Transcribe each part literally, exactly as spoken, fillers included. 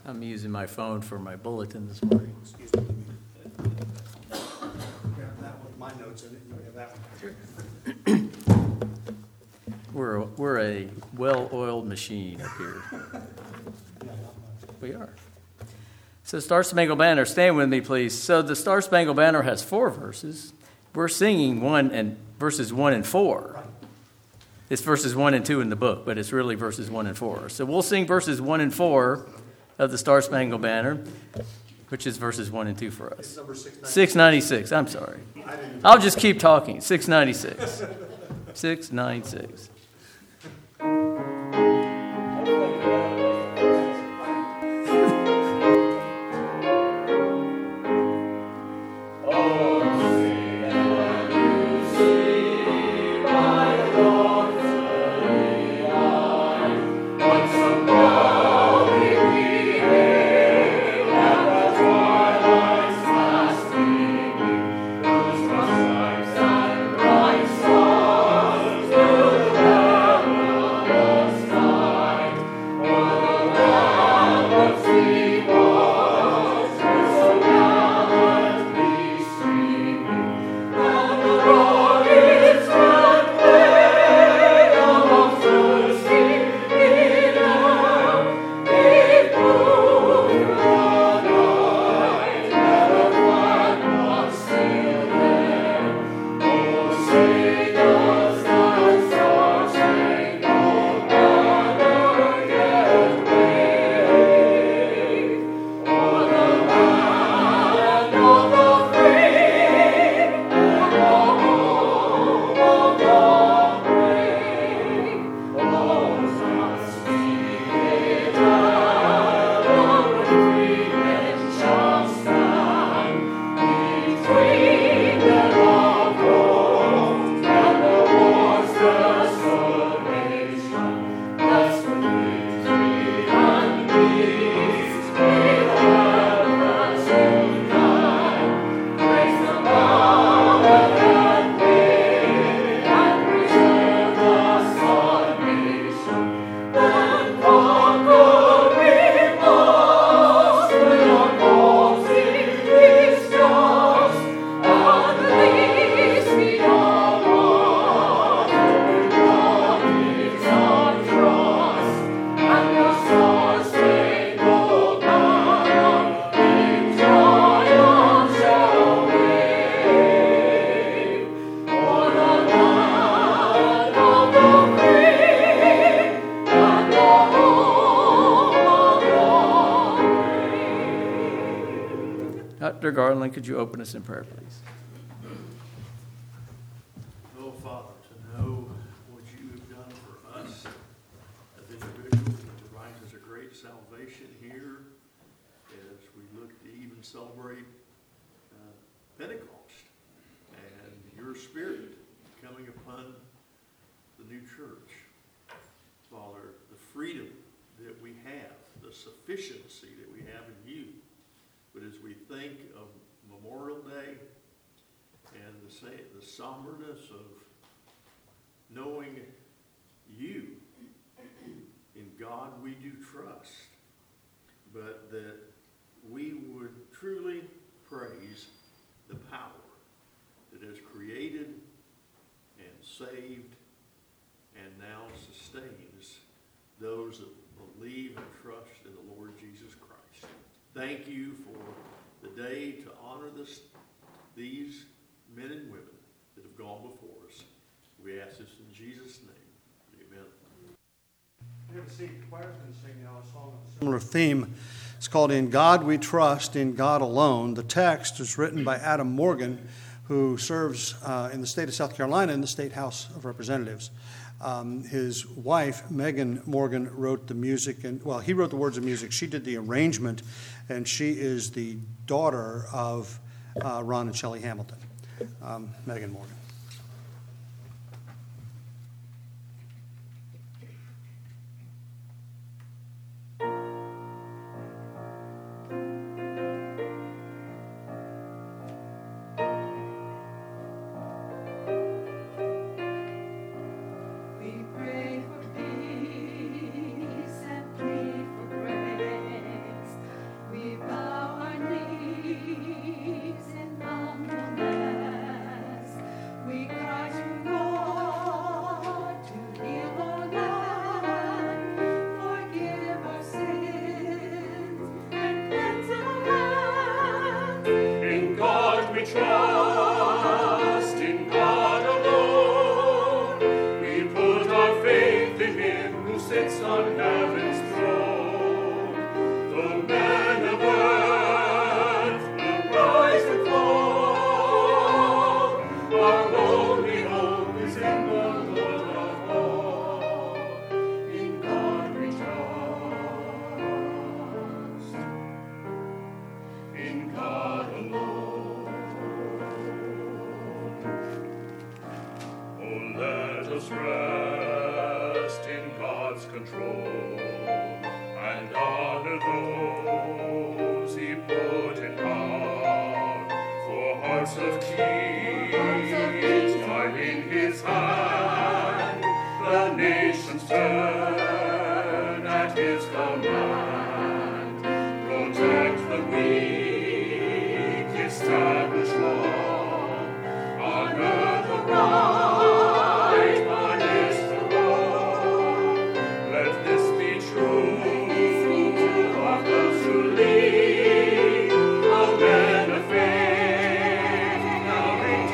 I'm using my phone for my bulletin this morning. Excuse me. Grab that with my notes in it. You have that one. We're, a- we're a well-oiled machine up here. We are. So Star Spangled Banner, stand with me, please. So the Star Spangled Banner has four verses. We're singing one and verses one and four. It's verses one and two in the book, but it's really verses one and four. So we'll sing verses one and four of the Star Spangled Banner, which is verses one and two for us. It's number six six ninety-six, I'm sorry. I'll just keep talking. six ninety-six. six ninety-six. Doctor Garland, could you open us in prayer, please? Oh, Father, to know what you have done for us as individuals that provides us a great salvation here as we look to even celebrate uh, Pentecost and your Spirit coming upon the new church. Father, the freedom that we have, the sufficiency that we have in you. But as we think of Memorial Day and the, say, the somberness of knowing you, in God we do trust, but that we would truly praise the power that has created and saved and now sustains those that believe and trust in the Lord Jesus Christ. Thank you for the day to honor this, these men and women that have gone before us. We ask this in Jesus' name. Amen. You have a seat. The choir's going to sing now a song with a similar theme. It's called In God We Trust, in God Alone. The text is written by Adam Morgan, who serves uh, in the state of South Carolina in the State House of Representatives. Um, his wife, Megan Morgan, wrote the music, and well, he wrote the words of music. She did the arrangement, and she is the daughter of uh, Ron and Shelley Hamilton. Um, Megan Morgan. Pray for peace and plead for grace. control, and honor those he put in power. For hearts of kings are in his hand, the nations turn at his command. Protect the weak, establish law, honor the right, punish the wrong. Let this be true of those who lead, O men of faith, now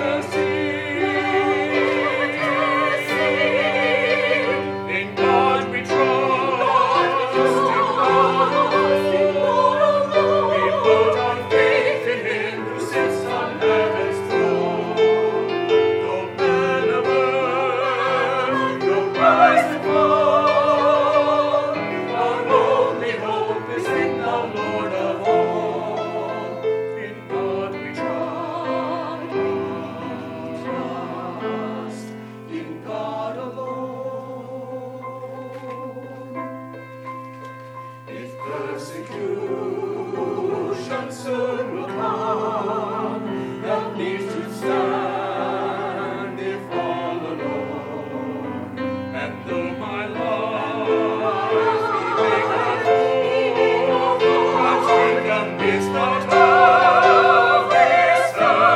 intercede. In God we trust, in God alone. We put our faith in Him who sits on heaven's throne. Though men of earth, though rise and fall, our only hope is in the Lord of all. In God we trust, in God alone. If persecution soon will come, help me to stand if all alone. And though my life be made of gold, my kingdom is not of this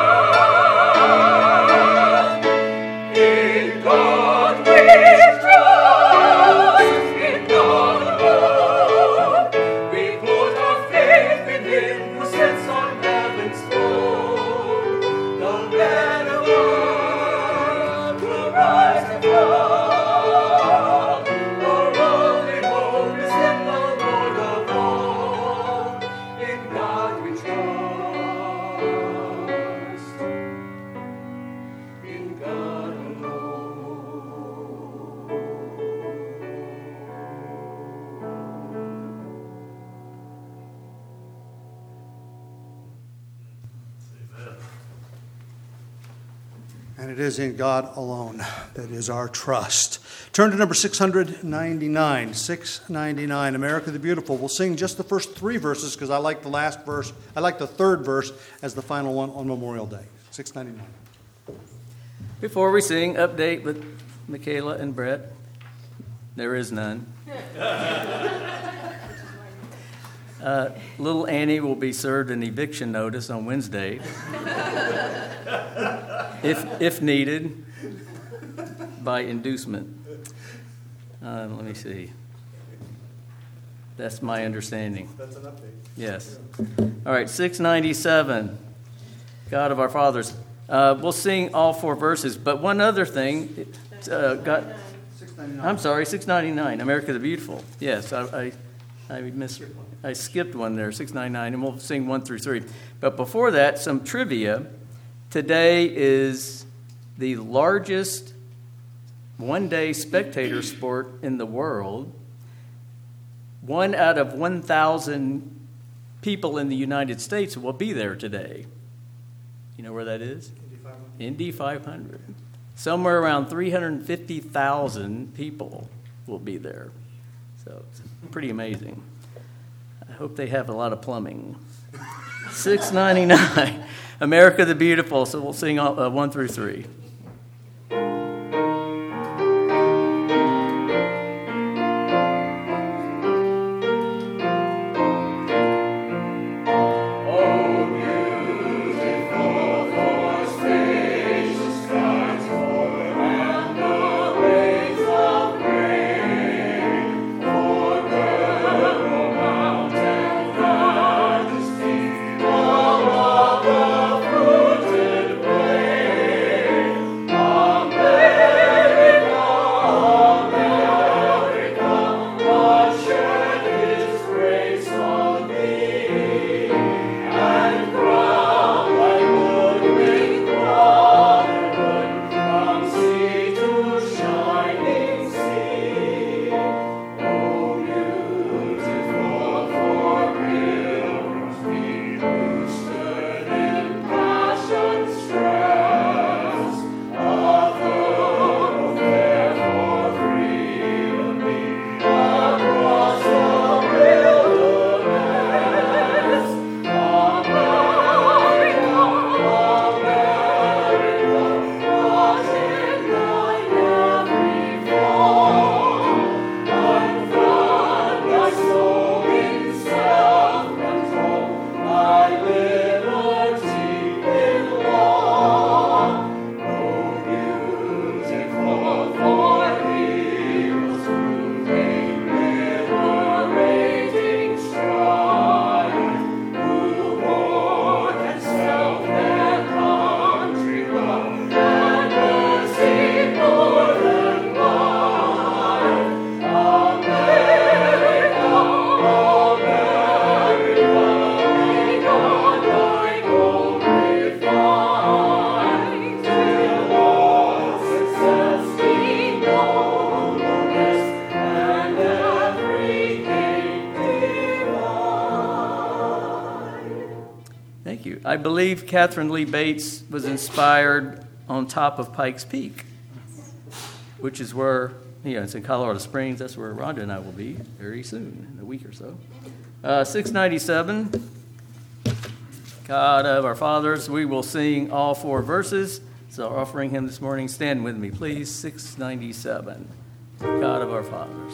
earth. In God we trust, in God alone. We put our faith in Him who sits on heaven's throne. The men of earth will rise and fall. Our only hope is in the Lord of all. In God we trust, in God And it is in God alone that is our trust. Turn to number six ninety-nine. six ninety-nine, America the Beautiful. We'll sing just the first three verses because I like the last verse. I like the third verse as the final one on Memorial Day. six ninety-nine. Before we sing, update with Michaela and Brett. There is none. Uh, little Annie will be served an eviction notice on Wednesday, if if needed, by inducement. Uh, let me see. That's my understanding. That's an update. Yes. All right, six ninety-seven, God of our fathers. Uh, we'll sing all four verses, but one other thing. Uh, God, I'm sorry, six ninety-nine, America the Beautiful. Yes, I I, I missed. I skipped one there, six ninety-nine, and we'll sing one through three. But before that, some trivia. Today is the largest one-day spectator sport in the world. One out of one thousand people in the United States will be there today. You know where that is? Indy five hundred. Somewhere around three hundred fifty thousand people will be there. So it's pretty amazing. I hope they have a lot of plumbing. six ninety-nine, America the Beautiful. So we'll sing all, uh, one through three. All of the fruited blade. I believe Catherine Lee Bates was inspired on top of Pikes Peak, which is where, you know, it's in Colorado Springs. That's where Rhonda and I will be very soon, in a week or so. Uh, six ninety-seven, God of our fathers. We will sing all four verses. So our offering hymn this morning. Stand with me, please. six ninety-seven, God of our fathers.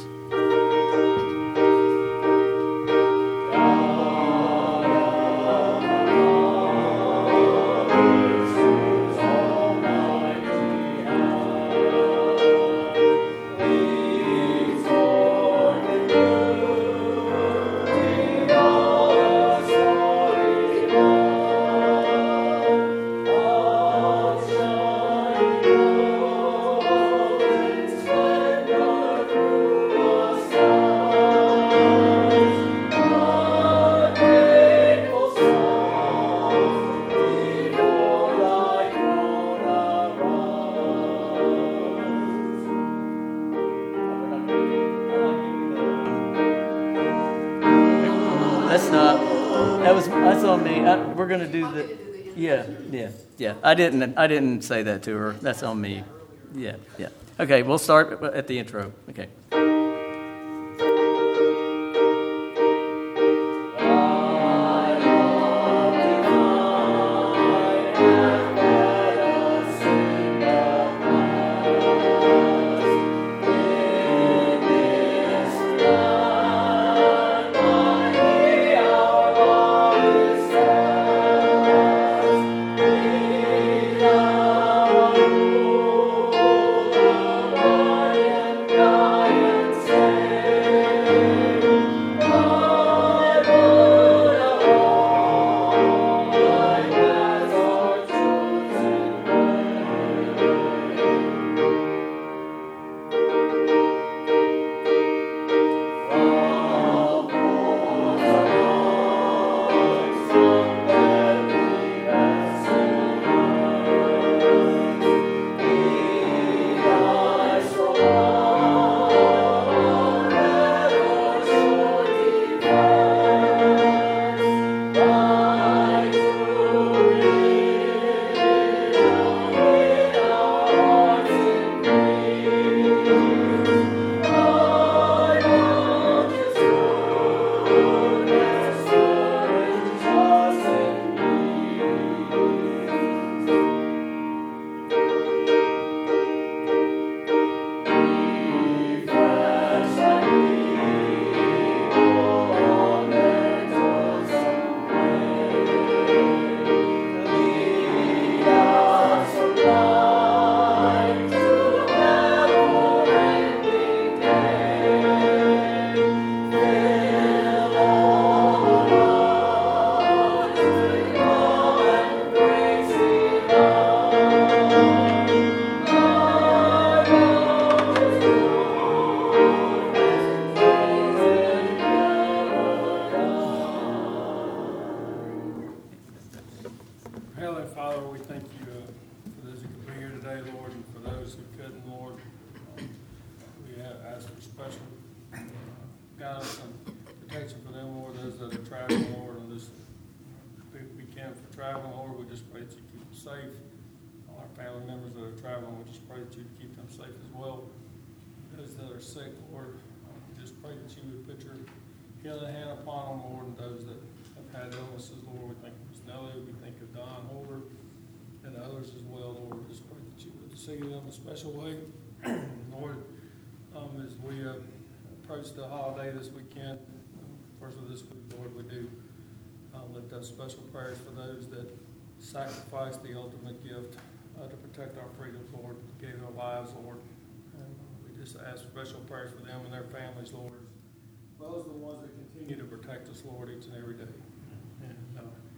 We're going to do the, yeah, yeah, yeah. I didn't, I didn't say that to her. That's on me. Yeah, yeah. Okay, we'll start at the intro. Okay. See them a special way, Lord, um, as we uh, approach the holiday this weekend, first of this week, Lord, we do um, lift up special prayers for those that sacrificed the ultimate gift uh, to protect our freedoms, Lord, gave their lives, Lord. And we just ask special prayers for them and their families, Lord, as well as the ones that continue to protect us, Lord, each and every day. And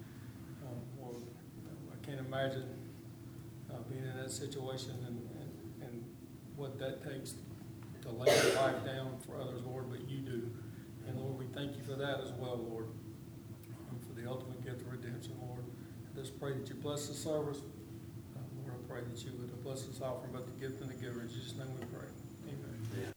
uh, um, Lord, I can't imagine Uh, being in that situation and, and, and what that takes to lay your life down for others, Lord, but you do. And Lord, we thank you for that as well, Lord, and for the ultimate gift of redemption, Lord. I just pray that you bless the service. Uh, Lord, I pray that you would bless this offering, but the gift and the giver. In Jesus' name we pray. Amen. Yeah.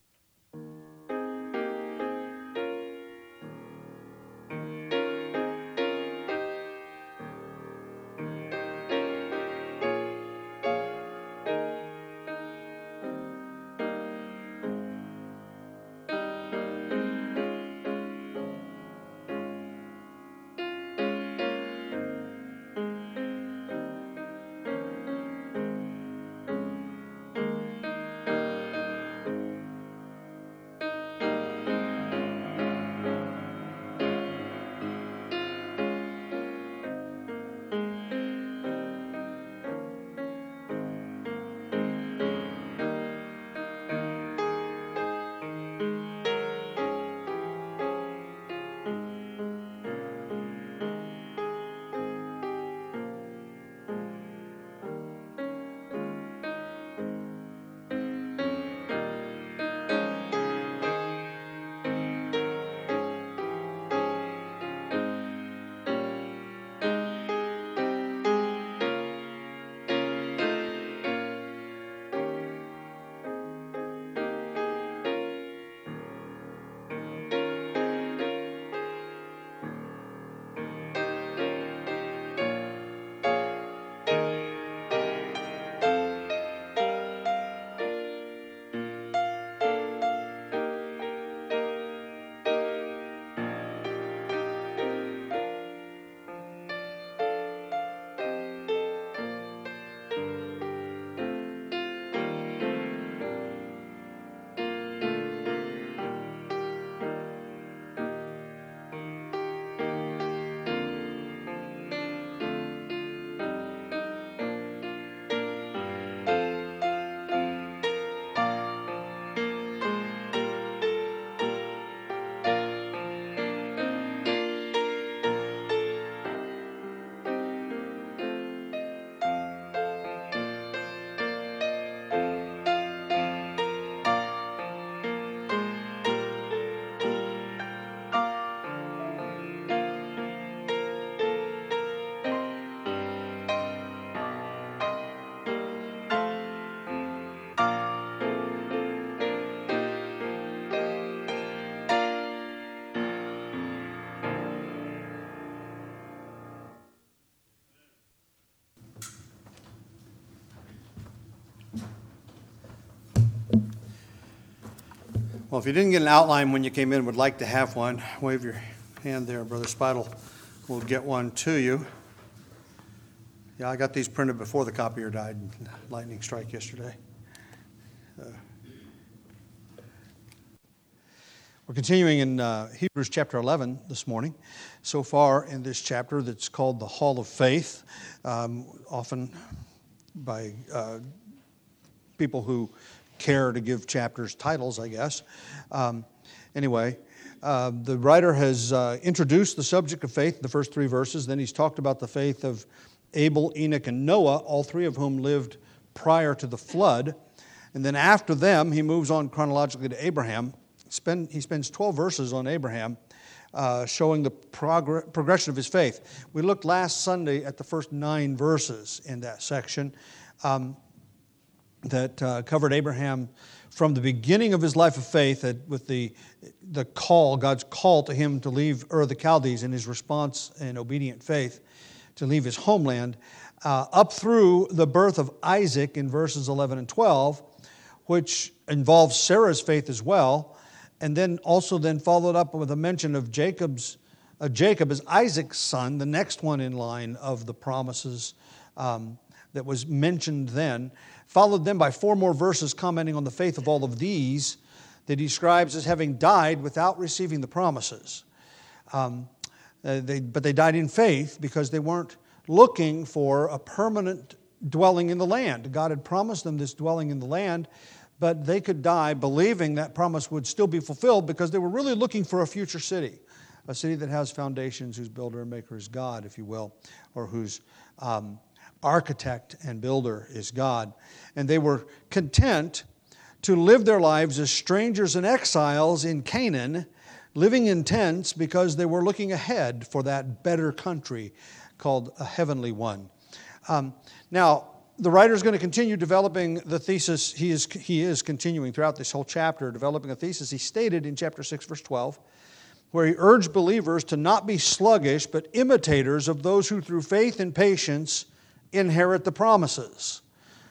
Well, if you didn't get an outline when you came in, would like to have one, wave your hand there. Brother Spidel will get one to you. Yeah, I got these printed before the copier died in lightning strike yesterday. Uh, we're continuing in uh, Hebrews chapter eleven this morning. So far in this chapter that's called the Hall of Faith, um, often by uh, people who care to give chapters titles, I guess. Um, anyway, uh, the writer has uh, introduced the subject of faith in the first three verses. Then he's talked about the faith of Abel, Enoch, and Noah, all three of whom lived prior to the flood. And then after them, he moves on chronologically to Abraham. Spend, he spends twelve verses on Abraham, uh, showing the progr- progression of his faith. We looked last Sunday at the first nine verses in that section. Um, that uh, covered Abraham from the beginning of his life of faith that with the the call, God's call to him to leave Ur of the Chaldees in his response in obedient faith to leave his homeland, uh, up through the birth of Isaac in verses eleven and twelve, which involves Sarah's faith as well, and then also then followed up with a mention of Jacob's uh, Jacob as Isaac's son, the next one in line of the promises um, that was mentioned then. Followed then by four more verses commenting on the faith of all of these that he describes as having died without receiving the promises. Um, uh, they, but they died in faith because they weren't looking for a permanent dwelling in the land. God had promised them this dwelling in the land, but they could die believing that promise would still be fulfilled because they were really looking for a future city, a city that has foundations, whose builder and maker is God, if you will, or whose um, architect and builder is God. And they were content to live their lives as strangers and exiles in Canaan, living in tents because they were looking ahead for that better country called a heavenly one. Um, now, the writer is going to continue developing the thesis. He is, he is continuing throughout this whole chapter, developing a thesis. He stated in chapter six, verse twelve, where he urged believers to not be sluggish, but imitators of those who through faith and patience inherit the promises.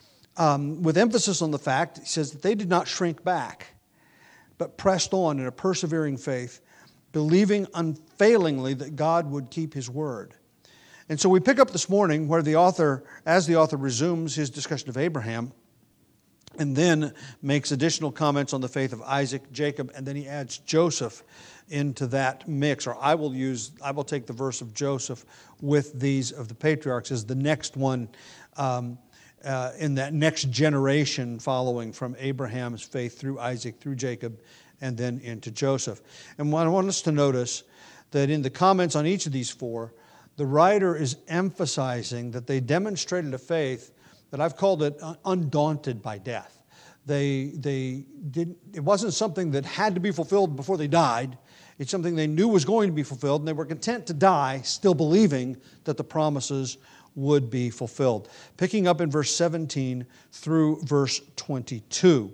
Um, with emphasis on the fact, he says that they did not shrink back, but pressed on in a persevering faith, believing unfailingly that God would keep his word. And so we pick up this morning where the author, as the author resumes his discussion of Abraham, and then makes additional comments on the faith of Isaac, Jacob, and then he adds Joseph into that mix. Or I will use, I will take the verse of Joseph with these of the patriarchs as the next one um, uh, in that next generation following from Abraham's faith through Isaac, through Jacob, and then into Joseph. And I want us to notice that in the comments on each of these four, the writer is emphasizing that they demonstrated a faith that I've called it undaunted by death. They, they didn't, it wasn't something that had to be fulfilled before they died. It's something they knew was going to be fulfilled, and they were content to die still believing that the promises would be fulfilled. Picking up in verse seventeen through verse twenty-two.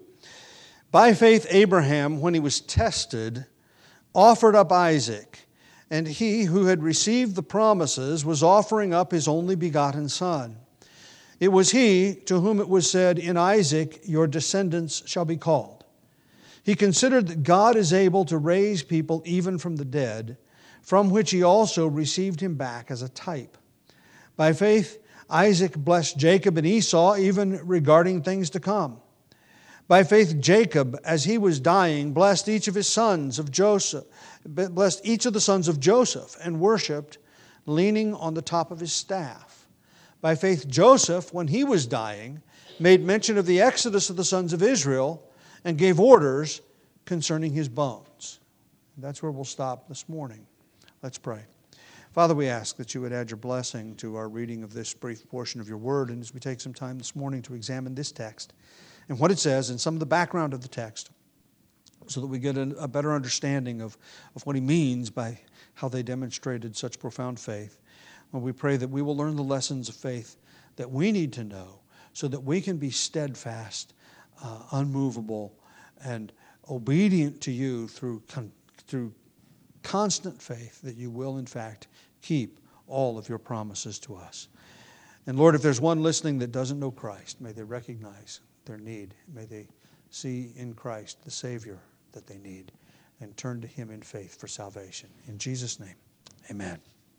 By faith Abraham, when he was tested, offered up Isaac, and he who had received the promises was offering up his only begotten son. It was he to whom it was said, "In Isaac your descendants shall be called." He considered that God is able to raise people even from the dead, from which he also received him back as a type. By faith Isaac blessed Jacob and Esau, even regarding things to come. By faith Jacob, as he was dying, blessed each of his sons of Joseph, blessed each of the sons of Joseph, and worshipped, leaning on the top of his staff. By faith Joseph, when he was dying, made mention of the exodus of the sons of Israel, and gave orders concerning his bones. That's where we'll stop this morning. Let's pray. Father, we ask that you would add your blessing to our reading of this brief portion of your word, and as we take some time this morning to examine this text and what it says and some of the background of the text, so that we get a better understanding of, of what he means by how they demonstrated such profound faith. Well, we pray that we will learn the lessons of faith that we need to know so that we can be steadfast, uh, unmovable, and obedient to you through, con- through constant faith that you will, in fact, keep all of your promises to us. And Lord, if there's one listening that doesn't know Christ, may they recognize their need. May they see in Christ the Savior that they need and turn to Him in faith for salvation. In Jesus' name, amen.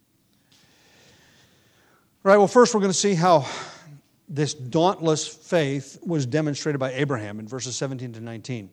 All right, well, first we're going to see how this dauntless faith was demonstrated by Abraham in verses seventeen to nineteen.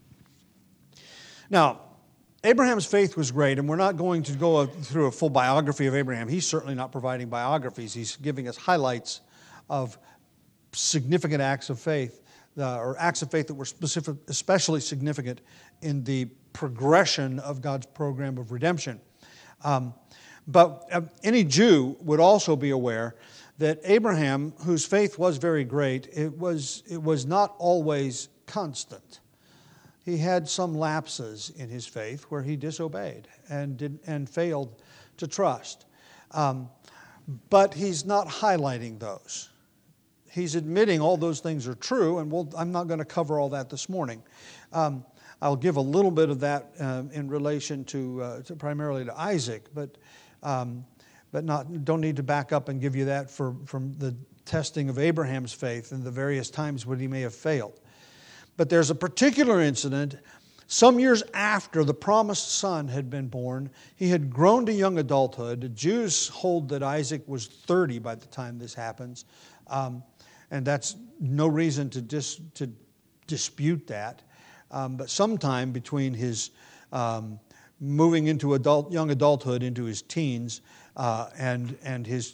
Now, Abraham's faith was great, and we're not going to go through a full biography of Abraham. He's certainly not providing biographies. He's giving us highlights of significant acts of faith, uh, or acts of faith that were specific, especially significant in the progression of God's program of redemption. Um, but uh, any Jew would also be aware that Abraham, whose faith was very great, it was, it was not always constant. He had some lapses in his faith where he disobeyed and did, and failed to trust. Um, but he's not highlighting those. He's admitting all those things are true, and we'll, I'm not going to cover all that this morning. Um, I'll give a little bit of that uh, in relation to, uh, to primarily to Isaac, but um, but not don't need to back up and give you that for from the testing of Abraham's faith and the various times when he may have failed. But there's a particular incident some years after the promised son had been born. He had grown to young adulthood. The Jews hold that Isaac was thirty by the time this happens, um, and that's no reason to dis, to dispute that. Um, but sometime between his um, moving into adult, young adulthood, into his teens, uh, and and his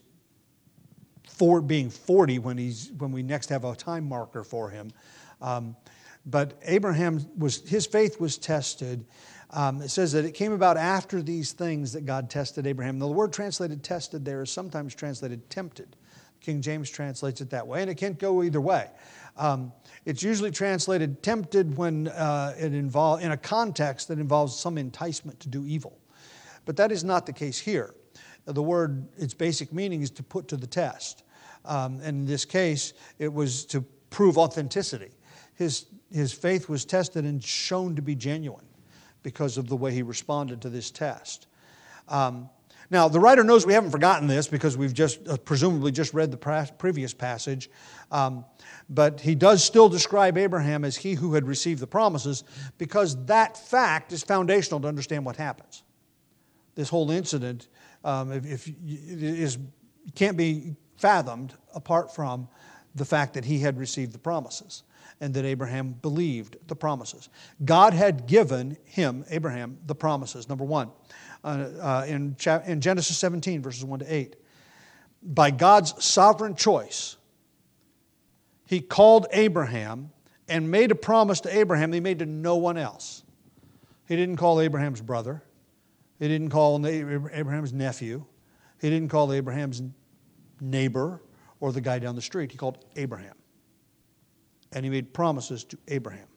for being forty when he's when we next have a time marker for him. Um, but Abraham was his faith was tested. Um, it says that it came about after these things that God tested Abraham. The word translated "tested" there is sometimes translated "tempted." King James translates it that way, and it can't go either way. Um, it's usually translated tempted when uh, it involve in a context that involves some enticement to do evil. But that is not the case here. The word, its basic meaning is to put to the test. Um, and in this case, it was to prove authenticity. His, his faith was tested and shown to be genuine because of the way he responded to this test. Um, Now, the writer knows we haven't forgotten this because we've just uh, presumably just read the pra- previous passage. Um, but he does still describe Abraham as he who had received the promises because that fact is foundational to understand what happens. This whole incident um, if, if, is, can't be fathomed apart from the fact that he had received the promises and that Abraham believed the promises. God had given him, Abraham, the promises, number one. Uh, uh, in, cha- in Genesis seventeen, verses one to eight. By God's sovereign choice, He called Abraham and made a promise to Abraham that He made to no one else. He didn't call Abraham's brother. He didn't call Abraham's nephew. He didn't call Abraham's neighbor or the guy down the street. He called Abraham. And He made promises to Abraham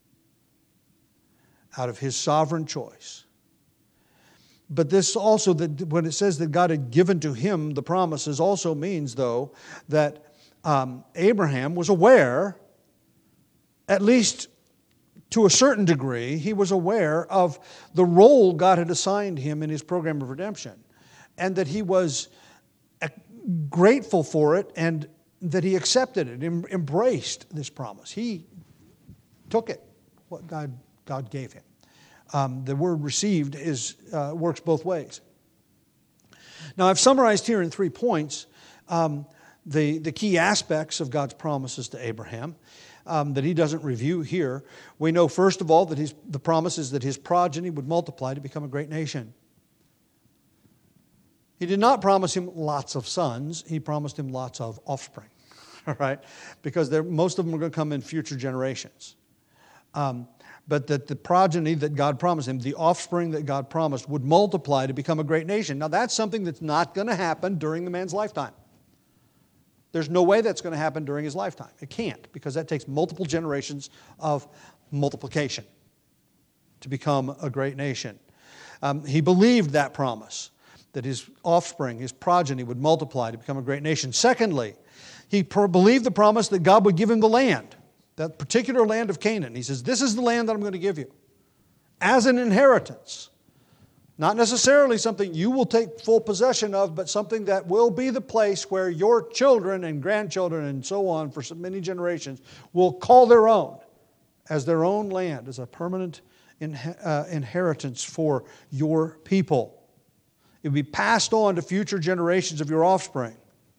out of His sovereign choice. But this also, that when it says that God had given to him the promises, also means, though, that um, Abraham was aware, at least to a certain degree, he was aware of the role God had assigned him in his program of redemption, and that he was grateful for it, and that he accepted it, em- embraced this promise. He took it, what God, God gave him. Um, the word received is uh, works both ways. Now, I've summarized here in three points um, the, the key aspects of God's promises to Abraham um, that he doesn't review here. We know, first of all, that his, the promise is that his progeny would multiply to become a great nation. He did not promise him lots of sons. He promised him lots of offspring, all right? Because most of them are going to come in future generations. Um, but that the progeny that God promised him, the offspring that God promised, would multiply to become a great nation. Now, that's something that's not going to happen during the man's lifetime. There's no way that's going to happen during his lifetime. It can't, because that takes multiple generations of multiplication to become a great nation. Um, he believed that promise, that his offspring, his progeny, would multiply to become a great nation. Secondly, he per- believed the promise that God would give him the land, that particular land of Canaan. He says, this is the land that I'm going to give you as an inheritance. Not necessarily something you will take full possession of, but something that will be the place where your children and grandchildren and so on for so many generations will call their own as their own land, as a permanent in, uh, inheritance for your people. It would be passed on to future generations of your offspring.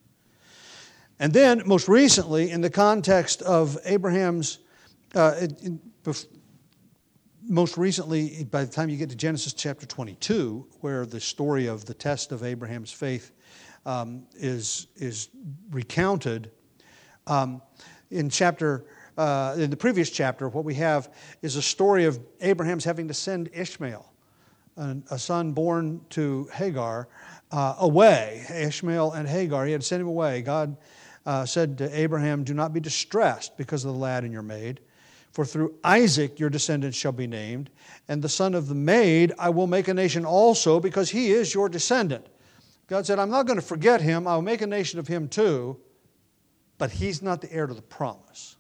And then, most recently, in the context of Abraham's, uh, in, in, most recently, by the time you get to Genesis chapter twenty-two, where the story of the test of Abraham's faith um, is, is recounted, um, in chapter uh, in the previous chapter, what we have is a story of Abraham's having to send Ishmael, a son born to Hagar, uh, away. Ishmael and Hagar, he had to send him away. God uh, said to Abraham, "Do not be distressed because of the lad and your maid, for through Isaac your descendants shall be named, and the son of the maid I will make a nation also, because he is your descendant." God said, "I'm not going to forget him. I'll make a nation of him too, but he's not the heir to the promise."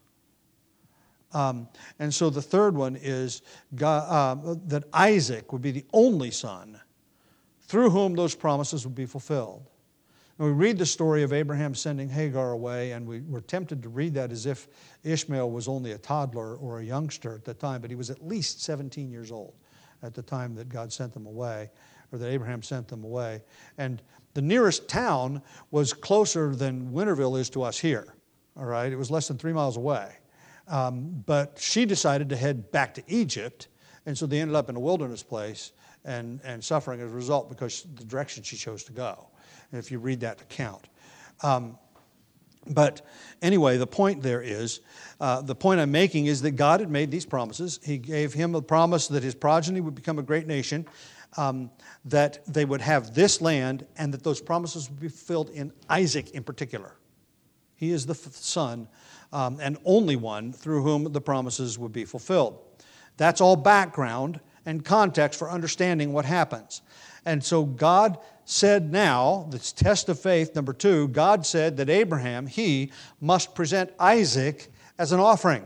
Um, and so the third one is God, uh, that Isaac would be the only son through whom those promises would be fulfilled. And we read the story of Abraham sending Hagar away, and we were tempted to read that as if Ishmael was only a toddler or a youngster at the time, but he was at least seventeen years old at the time that God sent them away, or that Abraham sent them away. And the nearest town was closer than Winterville is to us here, all right? It was less than three miles away. Um, but she decided to head back to Egypt, and so they ended up in a wilderness place and, and suffering as a result because of the direction she chose to go, if you read that account. Um, but anyway, the point there is, uh, the point I'm making is that God had made these promises. He gave him a promise that his progeny would become a great nation, um, that they would have this land, and that those promises would be fulfilled in Isaac in particular. He is the f- son um, and only one through whom the promises would be fulfilled. That's all background and context for understanding what happens. And so God said now, this test of faith, number two, God said that Abraham, he must present Isaac as an offering.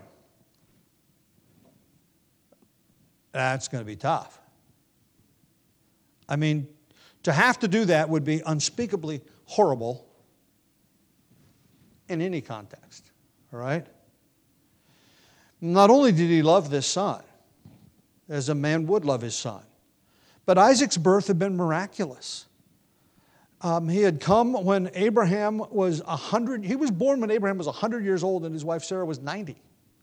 That's going to be tough. I mean, to have to do that would be unspeakably horrible in any context, all right? Not only did he love this son, as a man would love his son, but Isaac's birth had been miraculous. Um, he had come when Abraham was one hundred, he was born when Abraham was one hundred years old and his wife Sarah was ninety.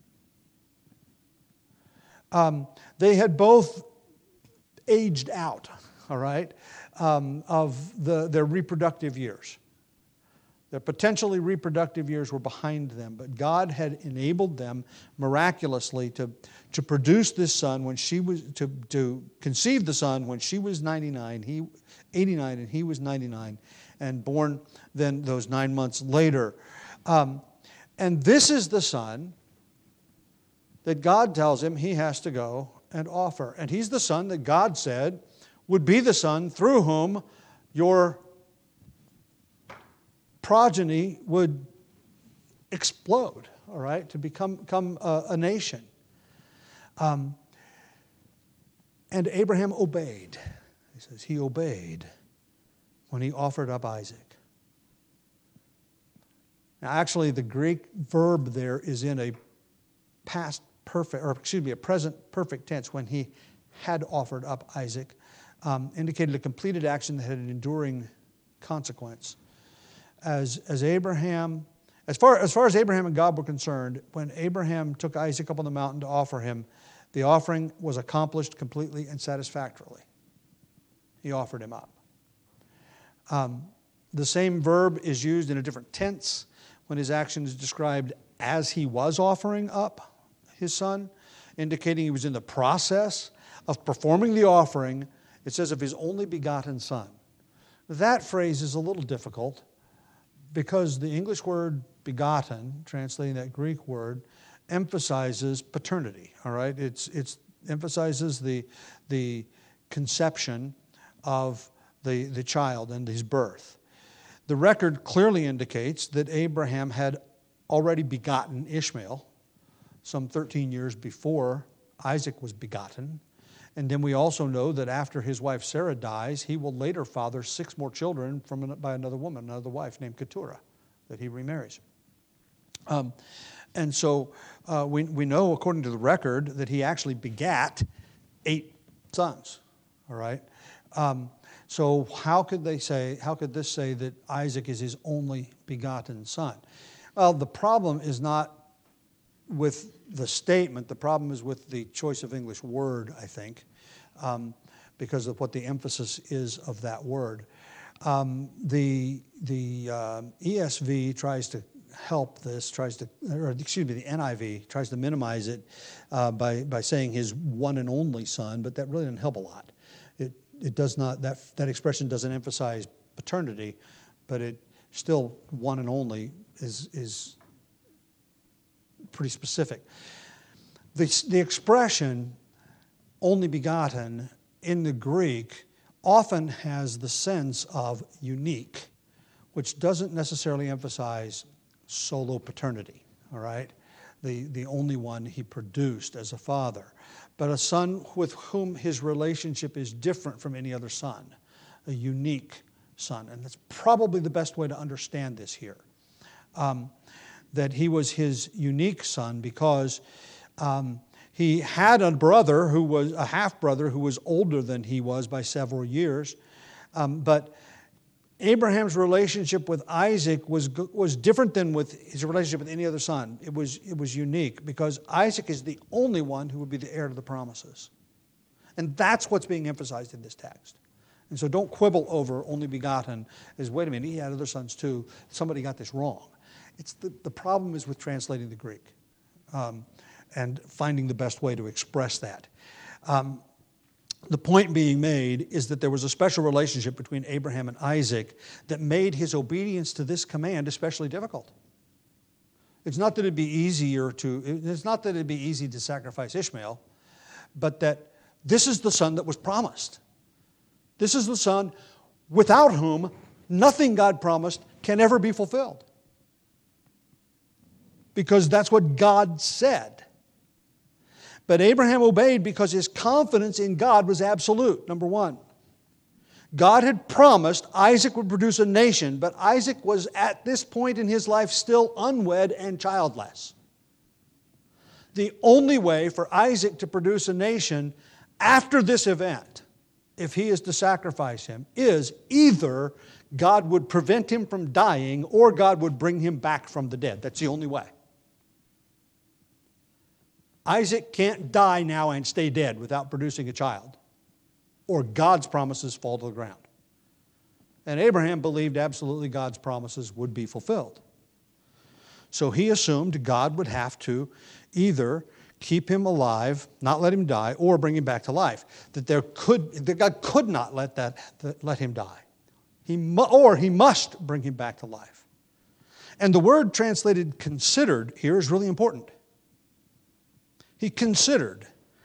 Um, they had both aged out, all right, um, of the, their reproductive years. Their potentially reproductive years were behind them, but God had enabled them miraculously to, to produce this son when she was, to, to conceive the son when she was ninety-nine, he eighty-nine, and he was ninety-nine, and born then those nine months later. Um, and this is the son that God tells him he has to go and offer. And he's the son that God said would be the son through whom your progeny would explode, all right, to become, become a, a nation. Um, and Abraham obeyed. He says he obeyed when he offered up Isaac. Now, actually, the Greek verb there is in a past perfect, or excuse me, a present perfect tense when he had offered up Isaac, um, indicated a completed action that had an enduring consequence. As, as Abraham, as far, as far as Abraham and God were concerned, when Abraham took Isaac up on the mountain to offer him, the offering was accomplished completely and satisfactorily. He offered him up. Um, the same verb is used in a different tense when his action is described as he was offering up his son, indicating he was in the process of performing the offering. It says of his only begotten son. That phrase is a little difficult, because the English word begotten, translating that Greek word, emphasizes paternity, all right? It's, it's emphasizes the, the conception of the, the child and his birth. The record clearly indicates that Abraham had already begotten Ishmael some thirteen years before Isaac was begotten. And then we also know that after his wife Sarah dies, he will later father six more children from by another woman, another wife named Keturah, that he remarries. Um, and so uh, we, we know, according to the record, that he actually begat eight sons, all right? Um, so how could they say, how could this say that Isaac is his only begotten son? Well, the problem is not with the statement. The problem is with the choice of English word, I think, um, because of what the emphasis is of that word. Um, the the uh, E S V tries to help this, tries to, or excuse me, the N I V tries to minimize it uh, by by saying his one and only son, but that really doesn't help a lot. It it does not, that that expression doesn't emphasize paternity, but it still one and only is is pretty specific. The the expression only begotten in the Greek often has the sense of unique, which doesn't necessarily emphasize solo paternity, all right? The, the only one he produced as a father, but a son with whom his relationship is different from any other son, a unique son. And that's probably the best way to understand this here, um, that he was his unique son because um, he had a brother who was a half-brother who was older than he was by several years. Um, but Abraham's relationship with Isaac was was different than with his relationship with any other son. It was, it was unique because Isaac is the only one who would be the heir to the promises. And that's what's being emphasized in this text. And so don't quibble over only begotten as, wait a minute, he had other sons too. Somebody got this wrong. It's the, the problem is with translating the Greek. Um, and finding the best way to express that. Um, the point being made is that there was a special relationship between Abraham and Isaac that made his obedience to this command especially difficult. It's not that it'd be easier to, it's not that it'd be easy to sacrifice Ishmael, but that this is the son that was promised. This is the son without whom nothing God promised can ever be fulfilled. Because that's what God said. But Abraham obeyed because his confidence in God was absolute, number one. God had promised Isaac would produce a nation, but Isaac was at this point in his life still unwed and childless. The only way for Isaac to produce a nation after this event, if he is to sacrifice him, is either God would prevent him from dying or God would bring him back from the dead. That's the only way. Isaac can't die now and stay dead without producing a child, or God's promises fall to the ground. And Abraham believed absolutely God's promises would be fulfilled. So he assumed God would have to either keep him alive, not let him die, or bring him back to life. That there could, that God could not let that, let him die. He mu- or he must bring him back to life. And the word translated considered here is really important. He considered.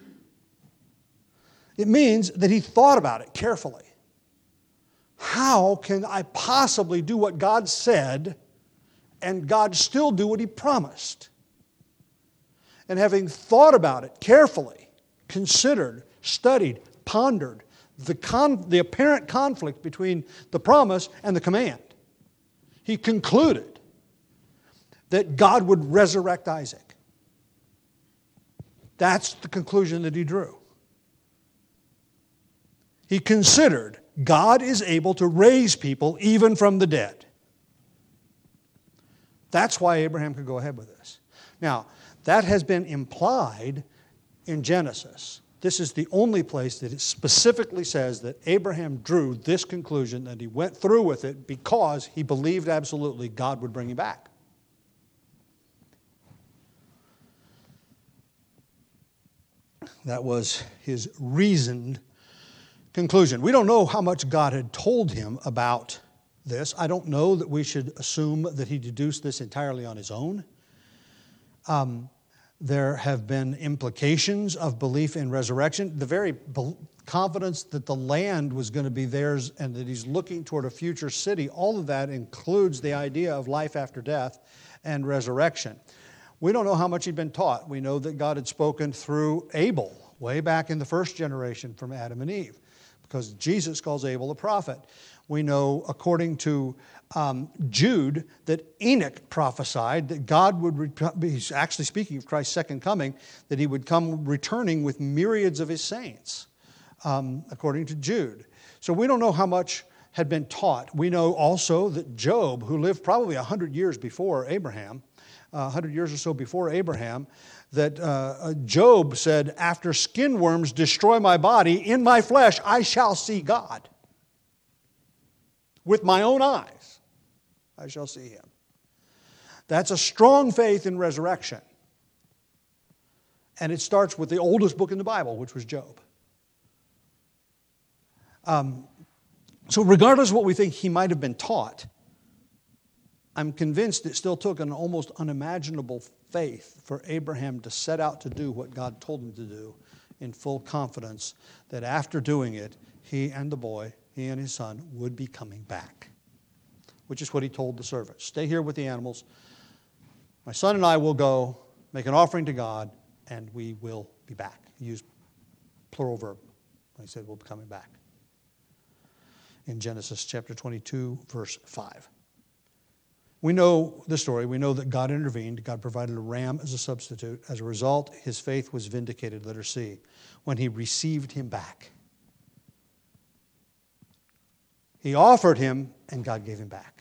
It means that he thought about it carefully. How can I possibly do what God said and God still do what he promised? And having thought about it carefully, considered, studied, pondered the, con- the apparent conflict between the promise and the command, he concluded that God would resurrect Isaac. That's the conclusion that he drew. He considered God is able to raise people even from the dead. That's why Abraham could go ahead with this. Now, that has been implied in Genesis. This is the only place that it specifically says that Abraham drew this conclusion, that he went through with it because he believed absolutely God would bring him back. That was his reasoned conclusion. We don't know how much God had told him about this. I don't know that we should assume that he deduced this entirely on his own. Um, there have been implications of belief in resurrection. The very be- confidence that the land was going to be theirs and that he's looking toward a future city, all of that includes the idea of life after death and resurrection. We don't know how much he'd been taught. We know that God had spoken through Abel way back in the first generation from Adam and Eve. because Jesus calls Abel a prophet. We know, according to um, Jude, that Enoch prophesied that God would, re- he's actually speaking of Christ's second coming, that he would come returning with myriads of his saints, um, according to Jude. So we don't know how much had been taught. We know also that Job, who lived probably one hundred years before Abraham, uh, one hundred years or so before Abraham, that uh, Job said, after skin worms destroy my body, in my flesh I shall see God. With my own eyes, I shall see him. That's a strong faith in resurrection. And it starts with the oldest book in the Bible, which was Job. Um, so regardless of what we think he might have been taught, I'm convinced it still took an almost unimaginable faith for Abraham to set out to do what God told him to do in full confidence that after doing it, he and the boy, he and his son, would be coming back, which is what he told the servants. Stay here with the animals. My son and I will go make an offering to God, and we will be back. He used plural verb when he said we'll be coming back. In Genesis chapter twenty-two, verse five. We know the story. We know that God intervened. God provided a ram as a substitute. As a result, his faith was vindicated, letter C, when he received him back. He offered him, and God gave him back.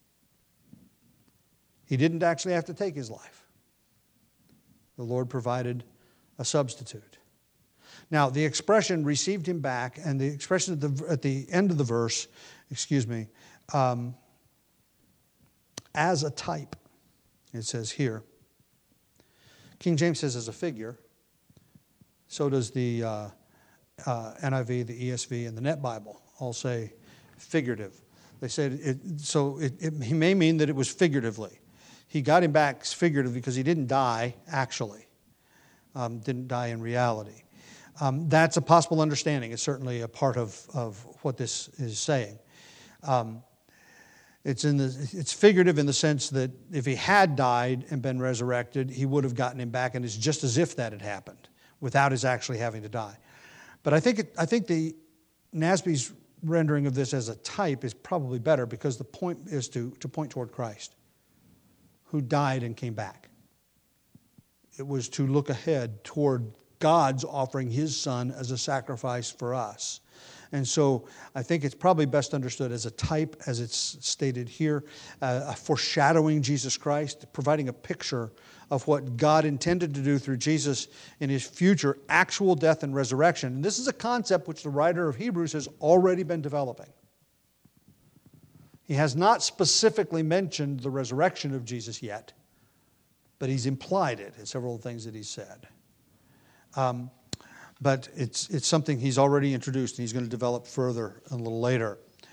He didn't actually have to take his life. The Lord provided a substitute. Now, the expression received him back, and the expression at the, at the end of the verse, excuse me, um, as a type, it says here. King James says as a figure. So does the uh, uh, N I V, the E S V, and the Net Bible all say figurative. They said it, so it, it, he may mean that it was figuratively. He got him back figuratively because he didn't die actually, um, didn't die in reality. Um, that's a possible understanding. It's certainly a part of, of what this is saying. Um, it's in the it's figurative in the sense that if he had died and been resurrected, he would have gotten him back, and it's just as if that had happened without his actually having to die. But I think it, I think the N A S B's rendering of this as a type is probably better because the point is to, to point toward Christ, who died and came back. It was to look ahead toward God's offering his son as a sacrifice for us. And so I think it's probably best understood as a type, as it's stated here, uh, a foreshadowing Jesus Christ, providing a picture of what God intended to do through Jesus in his future actual death and resurrection. And this is a concept which the writer of Hebrews has already been developing. He has not specifically mentioned the resurrection of Jesus yet, but he's implied it in several things that he's said. Um, but it's it's something he's already introduced, and he's going to develop further a little later.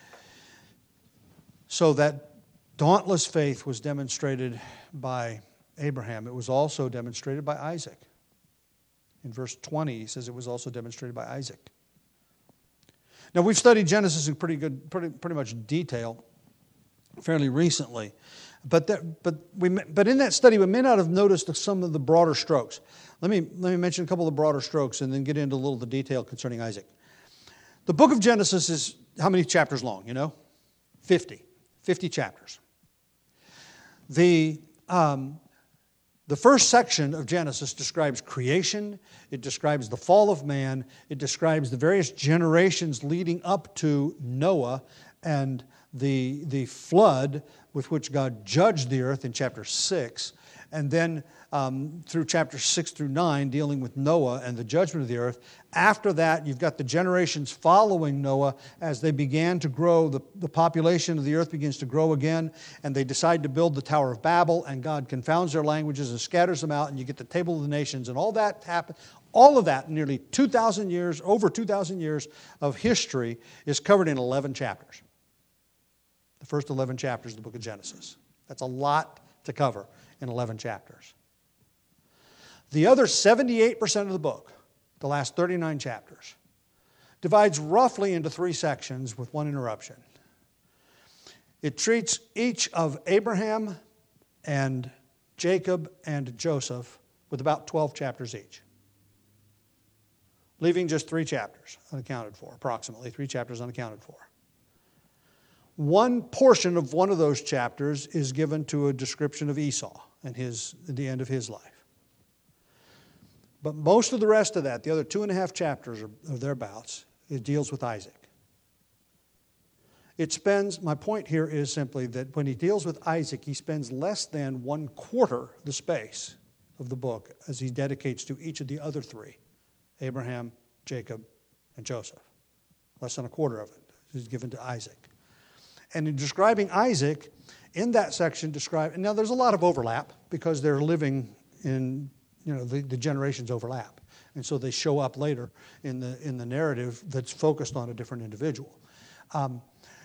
So that dauntless faith was demonstrated by Abraham. It was also demonstrated by Isaac. In verse twenty, he says it was also demonstrated by Isaac. Now, we've studied Genesis in pretty good, pretty pretty much detail fairly recently, but that, but we but in that study we may not have noticed some of the broader strokes. Let me let me mention a couple of the broader strokes and then get into a little of the detail concerning Isaac. The book of Genesis is how many chapters long? You know, fifty, fifty chapters. The um, the first section of Genesis describes creation. It describes the fall of man. It describes the various generations leading up to Noah and the, the flood with which God judged the earth in chapter six. And then um, through chapter six through nine, dealing with Noah and the judgment of the earth. After that, you've got the generations following Noah as they began to grow. The, the population of the earth begins to grow again, and they decide to build the Tower of Babel, and God confounds their languages and scatters them out, and you get the Table of the Nations, and all that happened. All of that, nearly two thousand years, over two thousand years of history, is covered in eleven chapters. The first eleven chapters of the book of Genesis. That's a lot to cover in eleven chapters. The other seventy-eight percent of the book, the last thirty-nine chapters, divides roughly into three sections with one interruption. It treats each of Abraham and Jacob and Joseph with about twelve chapters each. leaving just three chapters unaccounted for, approximately three chapters unaccounted for. One portion of one of those chapters is given to a description of Esau and his, the end of his life. But most of the rest of that, the other two and a half chapters or, or thereabouts, it deals with Isaac. It spends, my point here is simply that when he deals with Isaac, he spends less than one quarter the space of the book as he dedicates to each of the other three, Abraham, Jacob, and Joseph. Less than a quarter of it is given to Isaac. And in describing Isaac, in that section, describe, and now there's a lot of overlap because they're living in, you know, the, the generations overlap. And so they show up later in the, in the narrative that's focused on a different individual. Um,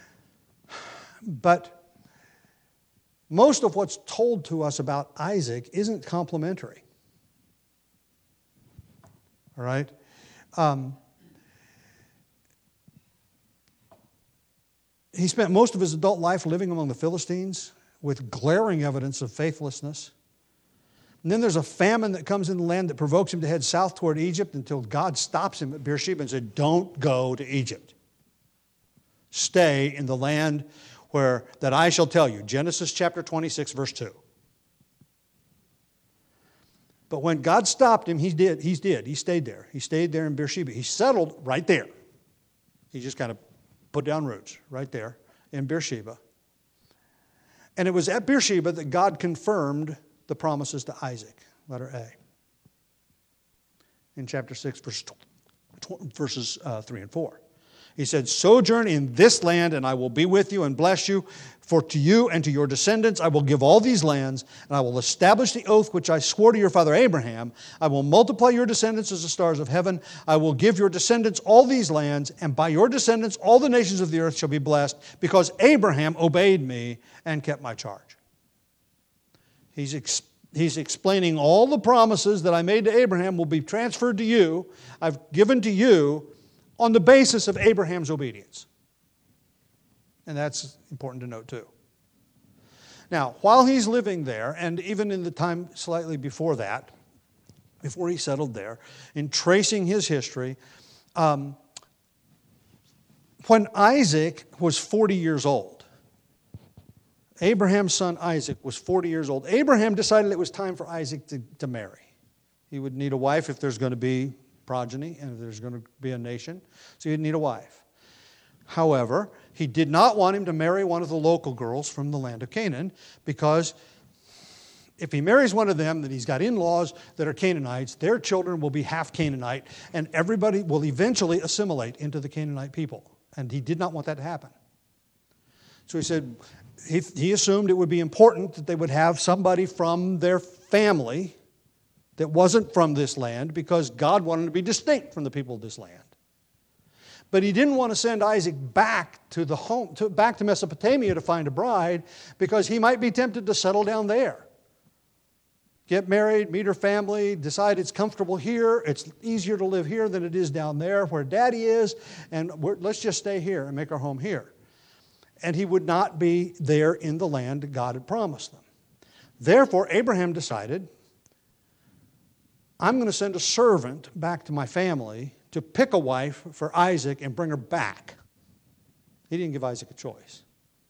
But most of what's told to us about Isaac isn't complimentary. All right? Um, he spent most of his adult life living among the Philistines with glaring evidence of faithlessness. And then there's a famine that comes in the land that provokes him to head south toward Egypt until God stops him at Beersheba and said, "Don't go to Egypt. Stay in the land where that I shall tell you." Genesis chapter twenty-six, verse two. But when God stopped him, he did. He did. He stayed there. He stayed there in Beersheba. He settled right there. He just kind of put down roots right there in Beersheba. And it was at Beersheba that God confirmed the promises to Isaac, letter A. In chapter six, verse, verses uh, three and four. He said, "Sojourn in this land, and I will be with you and bless you. For to you and to your descendants I will give all these lands, and I will establish the oath which I swore to your father Abraham. I will multiply your descendants as the stars of heaven. I will give your descendants all these lands, and by your descendants all the nations of the earth shall be blessed, because Abraham obeyed me and kept my charge." He's ex- He's explaining all the promises that I made to Abraham will be transferred to you. I've given to you on the basis of Abraham's obedience. And that's important to note too. Now, while he's living there, and even in the time slightly before that, before he settled there, in tracing his history, um, when Isaac was forty years old, Abraham's son Isaac was forty years old. Abraham decided it was time for Isaac to, to marry. He would need a wife if there's going to be progeny and if there's going to be a nation. So he'd need a wife. However, he did not want him to marry one of the local girls from the land of Canaan, because if he marries one of them, then he's got in-laws that are Canaanites. Their children will be half Canaanite, and everybody will eventually assimilate into the Canaanite people. And he did not want that to happen. So he said, he, he assumed it would be important that they would have somebody from their family that wasn't from this land, because God wanted to be distinct from the people of this land. But he didn't want to send Isaac back to the home, to, back to Mesopotamia to find a bride, because he might be tempted to settle down there. Get married, meet her family, decide it's comfortable here, it's easier to live here than it is down there where Daddy is, and we're, let's just stay here and make our home here. And he would not be there in the land God had promised them. Therefore, Abraham decided, I'm going to send a servant back to my family to pick a wife for Isaac and bring her back. He didn't give Isaac a choice.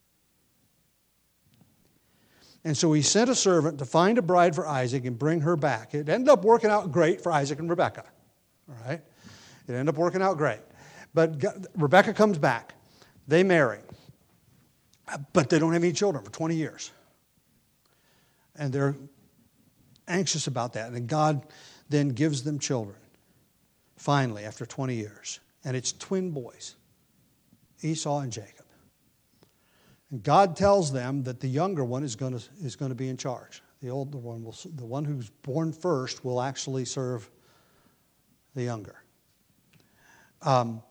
And so he sent a servant to find a bride for Isaac and bring her back. It ended up working out great for Isaac and Rebekah. All right? It ended up working out great. But Rebekah comes back. They marry. But they don't have any children for twenty years. And they're anxious about that. And God then gives them children, finally, after twenty years. And it's twin boys, Esau and Jacob. And God tells them that the younger one is going to, is going to be in charge. The older one, will, the one who's born first, will actually serve the younger. Um,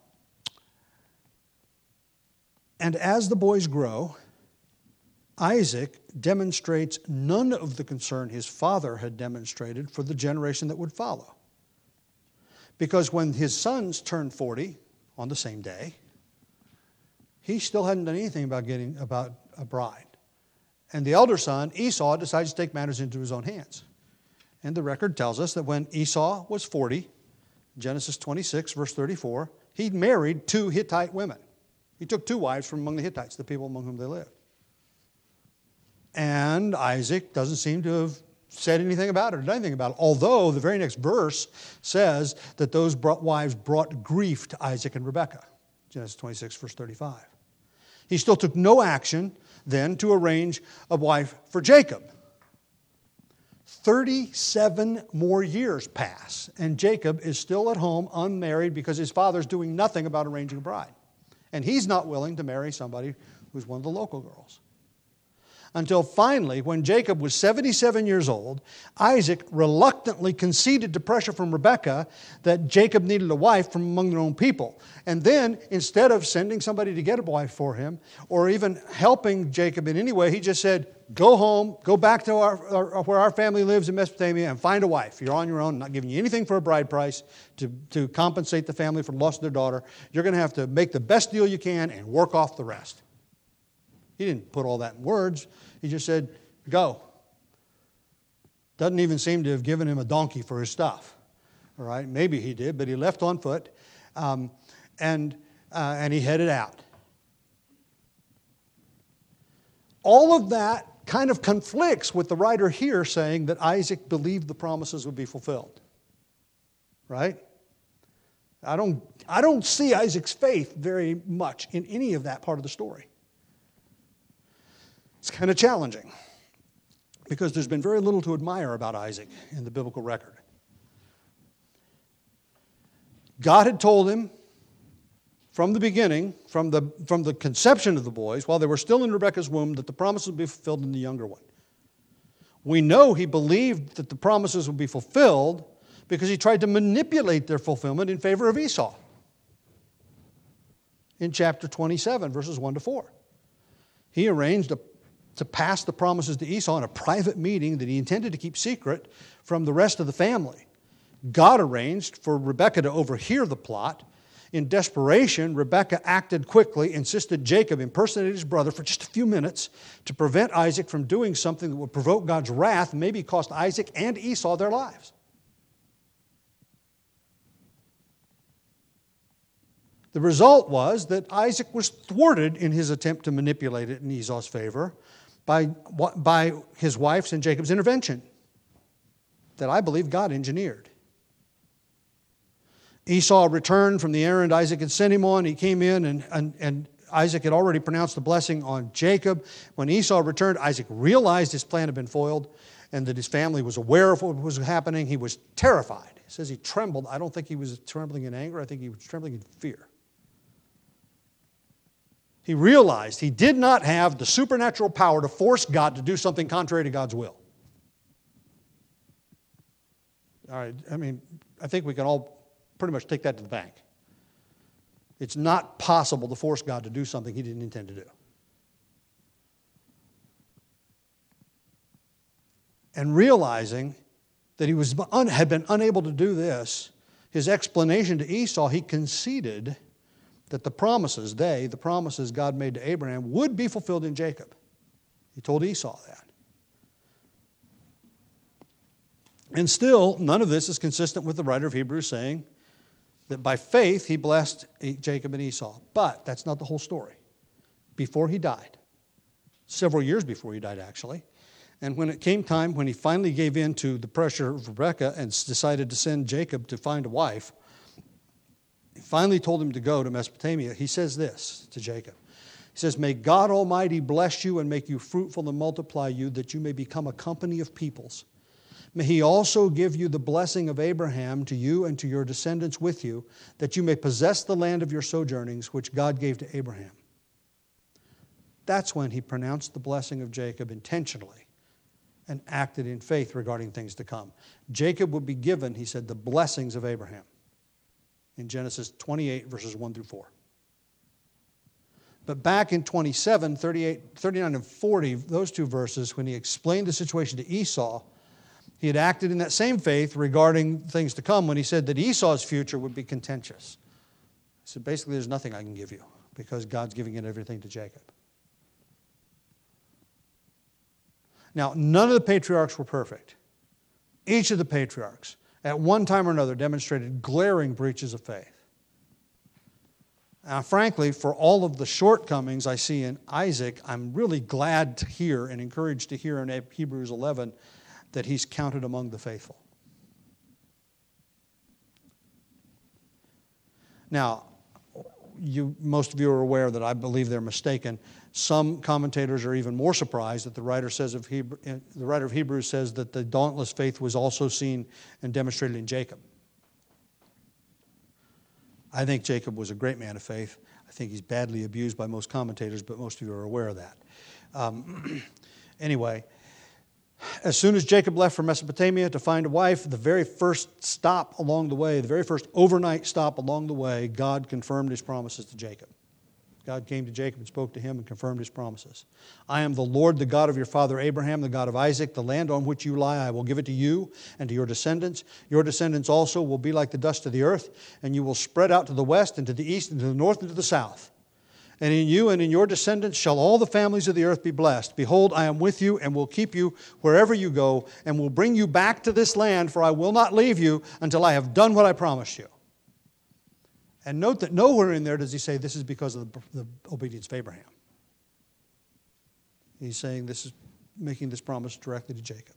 and as the boys grow, Isaac demonstrates none of the concern his father had demonstrated for the generation that would follow. Because when his sons turned forty on the same day, he still hadn't done anything about getting about a bride. And the elder son, Esau, decides to take matters into his own hands. And the record tells us that when Esau was forty, Genesis twenty-six, verse thirty-four, he married two Hittite women. He took two wives from among the Hittites, the people among whom they lived. And Isaac doesn't seem to have said anything about it or done anything about it, although the very next verse says that those brought, wives brought grief to Isaac and Rebekah. Genesis twenty-six, verse thirty-five. He still took no action then to arrange a wife for Jacob. thirty-seven more years pass, and Jacob is still at home unmarried because his father's doing nothing about arranging a bride. And he's not willing to marry somebody who's one of the local girls. Until finally, when Jacob was seventy-seven years old, Isaac reluctantly conceded to pressure from Rebekah that Jacob needed a wife from among their own people. And then, instead of sending somebody to get a wife for him, or even helping Jacob in any way, he just said, go home, go back to our, our, where our family lives in Mesopotamia and find a wife. You're on your own, I'm not giving you anything for a bride price to, to compensate the family for the loss of their daughter. You're going to have to make the best deal you can and work off the rest. He didn't put all that in words. He just said, go. Doesn't even seem to have given him a donkey for his stuff. All right, maybe he did, but he left on foot, um, and, uh, and he headed out. All of that kind of conflicts with the writer here saying that Isaac believed the promises would be fulfilled. Right? I don't, I don't see Isaac's faith very much in any of that part of the story. It's kind of challenging because there's been very little to admire about Isaac in the biblical record. God had told him from the beginning, from the, from the conception of the boys, while they were still in Rebekah's womb, that the promises would be fulfilled in the younger one. We know he believed that the promises would be fulfilled because he tried to manipulate their fulfillment in favor of Esau. In chapter twenty-seven, verses one to four. He arranged a to pass the promises to Esau in a private meeting that he intended to keep secret from the rest of the family. God arranged for Rebekah to overhear the plot. In desperation, Rebekah acted quickly, insisted Jacob impersonate his brother for just a few minutes to prevent Isaac from doing something that would provoke God's wrath and maybe cost Isaac and Esau their lives. The result was that Isaac was thwarted in his attempt to manipulate it in Esau's favor by, by his wife's and Jacob's intervention that I believe God engineered. Esau returned from the errand Isaac had sent him on. He came in and, and, and Isaac had already pronounced the blessing on Jacob. When Esau returned, Isaac realized his plan had been foiled and that his family was aware of what was happening. He was terrified. It says he trembled. I don't think he was trembling in anger. I think he was trembling in fear. He realized he did not have the supernatural power to force God to do something contrary to God's will. All right, I mean, I think we can all pretty much take that to the bank. It's not possible to force God to do something he didn't intend to do. And realizing that he was un- had been unable to do this, his explanation to Esau, he conceded that the promises, they, the promises God made to Abraham, would be fulfilled in Jacob. He told Esau that. And still, none of this is consistent with the writer of Hebrews saying that by faith he blessed Jacob and Esau. But that's not the whole story. Before he died, several years before he died actually, and when it came time when he finally gave in to the pressure of Rebekah and decided to send Jacob to find a wife, he finally told him to go to Mesopotamia. He says this to Jacob. He says, "May God Almighty bless you and make you fruitful and multiply you, that you may become a company of peoples. May He also give you the blessing of Abraham to you and to your descendants with you, that you may possess the land of your sojournings, which God gave to Abraham." That's when he pronounced the blessing of Jacob intentionally and acted in faith regarding things to come. Jacob would be given, he said, the blessings of Abraham in Genesis twenty-eight, verses one through four. But back in twenty-seven, thirty-eight, thirty-nine, and forty, those two verses, when he explained the situation to Esau, he had acted in that same faith regarding things to come when he said that Esau's future would be contentious. He said, basically, there's nothing I can give you because God's giving it everything to Jacob. Now, none of the patriarchs were perfect. Each of the patriarchs at one time or another demonstrated glaring breaches of faith. Now, frankly, for all of the shortcomings I see in Isaac, I'm really glad to hear and encouraged to hear in Hebrews eleven that he's counted among the faithful. Now, you, most of you are aware that I believe they're mistaken. Some commentators are even more surprised that the writer says of Hebrew, the writer of Hebrews says that the dauntless faith was also seen and demonstrated in Jacob. I think Jacob was a great man of faith. I think he's badly abused by most commentators, but most of you are aware of that. Um, anyway, as soon as Jacob left for Mesopotamia to find a wife, the very first stop along the way, the very first overnight stop along the way, God confirmed his promises to Jacob. God came to Jacob and spoke to him and confirmed his promises. I am the Lord, the God of your father Abraham, the God of Isaac. The land on which you lie, I will give it to you and to your descendants. Your descendants also will be like the dust of the earth, and you will spread out to the west and to the east and to the north and to the south. And in you and in your descendants shall all the families of the earth be blessed. Behold, I am with you and will keep you wherever you go and will bring you back to this land, for I will not leave you until I have done what I promised you. And note that nowhere in there does he say this is because of the, the obedience of Abraham. He's saying this is making this promise directly to Jacob.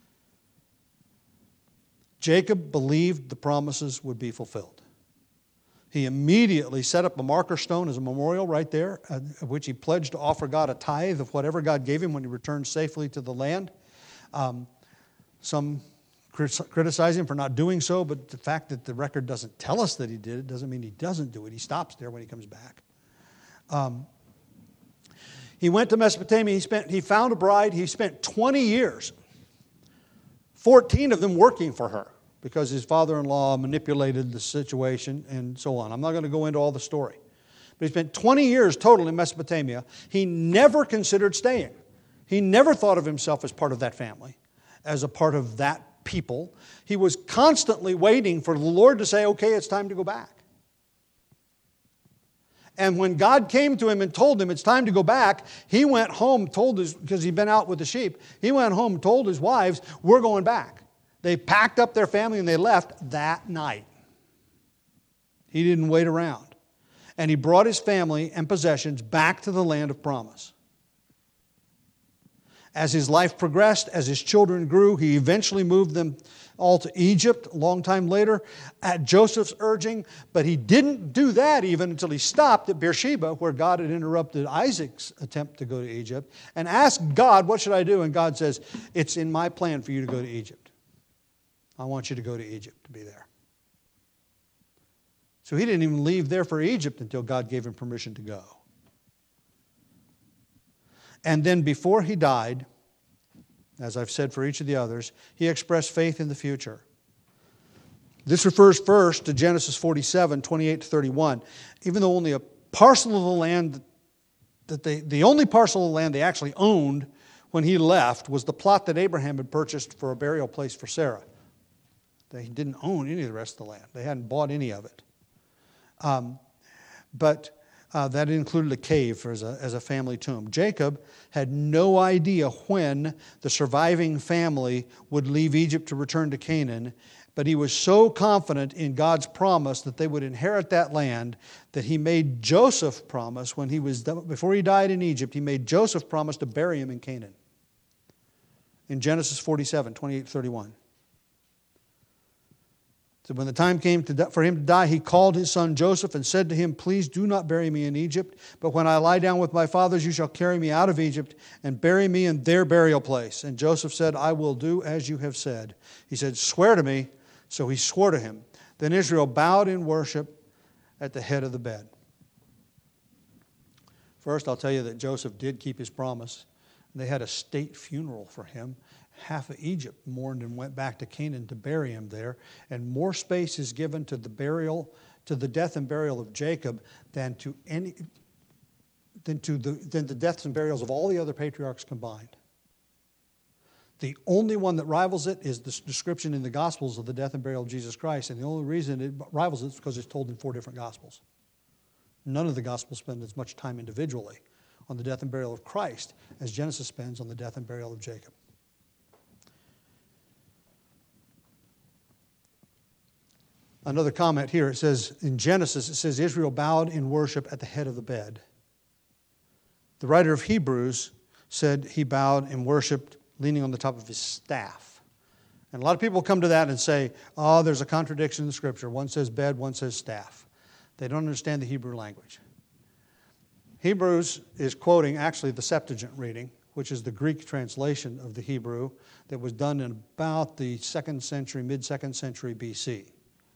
Jacob believed the promises would be fulfilled. He immediately set up a marker stone as a memorial right there, of which he pledged to offer God a tithe of whatever God gave him when he returned safely to the land. Um, some criticize him for not doing so, but the fact that the record doesn't tell us that he did it doesn't mean he doesn't do it. He stops there when he comes back. Um, he went to Mesopotamia. He spent. He found a bride. He spent twenty years, fourteen of them working for her, because his father-in-law manipulated the situation and so on. I'm not going to go into all the story. But he spent twenty years total in Mesopotamia. He never considered staying. He never thought of himself as part of that family, as a part of that people. He was constantly waiting for the Lord to say, okay, it's time to go back. And when God came to him and told him it's time to go back, he went home, told his, because he'd been out with the sheep, he went home, told his wives, we're going back. They packed up their family and they left that night. He didn't wait around. And he brought his family and possessions back to the land of promise. As his life progressed, as his children grew, he eventually moved them all to Egypt a long time later at Joseph's urging. But he didn't do that even until he stopped at Beersheba, where God had interrupted Isaac's attempt to go to Egypt, and asked God, what should I do? And God says, it's in my plan for you to go to Egypt. I want you to go to Egypt to be there. So he didn't even leave there for Egypt until God gave him permission to go. And then before he died, as I've said for each of the others, he expressed faith in the future. This refers first to Genesis forty-seven, twenty-eight to thirty-one. Even though only a parcel of the land that they, the only parcel of land they actually owned when he left was the plot that Abraham had purchased for a burial place for Sarah. They didn't own any of the rest of the land. They hadn't bought any of it. Um, but Uh, that included a cave as a, as a family tomb. Jacob had no idea when the surviving family would leave Egypt to return to Canaan, but he was so confident in God's promise that they would inherit that land that he made Joseph promise when he was, before he died in Egypt, he made Joseph promise to bury him in Canaan. In Genesis forty-seven, twenty-eight to thirty-one. So when the time came to, for him to die, he called his son Joseph and said to him, please do not bury me in Egypt, but when I lie down with my fathers, you shall carry me out of Egypt and bury me in their burial place. And Joseph said, I will do as you have said. He said, swear to me. So he swore to him. Then Israel bowed in worship at the head of the bed. First, I'll tell you that Joseph did keep his promise. They had a state funeral for him. Half of Egypt mourned and went back to Canaan to bury him there. And more space is given to the burial, to the death and burial of Jacob than to any, than to the than the deaths and burials of all the other patriarchs combined. The only one that rivals it is the description in the Gospels of the death and burial of Jesus Christ. And the only reason it rivals it is because it's told in four different Gospels. None of the Gospels spend as much time individually on the death and burial of Christ as Genesis spends on the death and burial of Jacob. Another comment here, it says, in Genesis, it says, Israel bowed in worship at the head of the bed. The writer of Hebrews said he bowed and worshiped leaning on the top of his staff. And a lot of people come to that and say, oh, there's a contradiction in the Scripture. One says bed, one says staff. They don't understand the Hebrew language. Hebrews is quoting actually the Septuagint reading, which is the Greek translation of the Hebrew that was done in about the second century, mid-second century B C.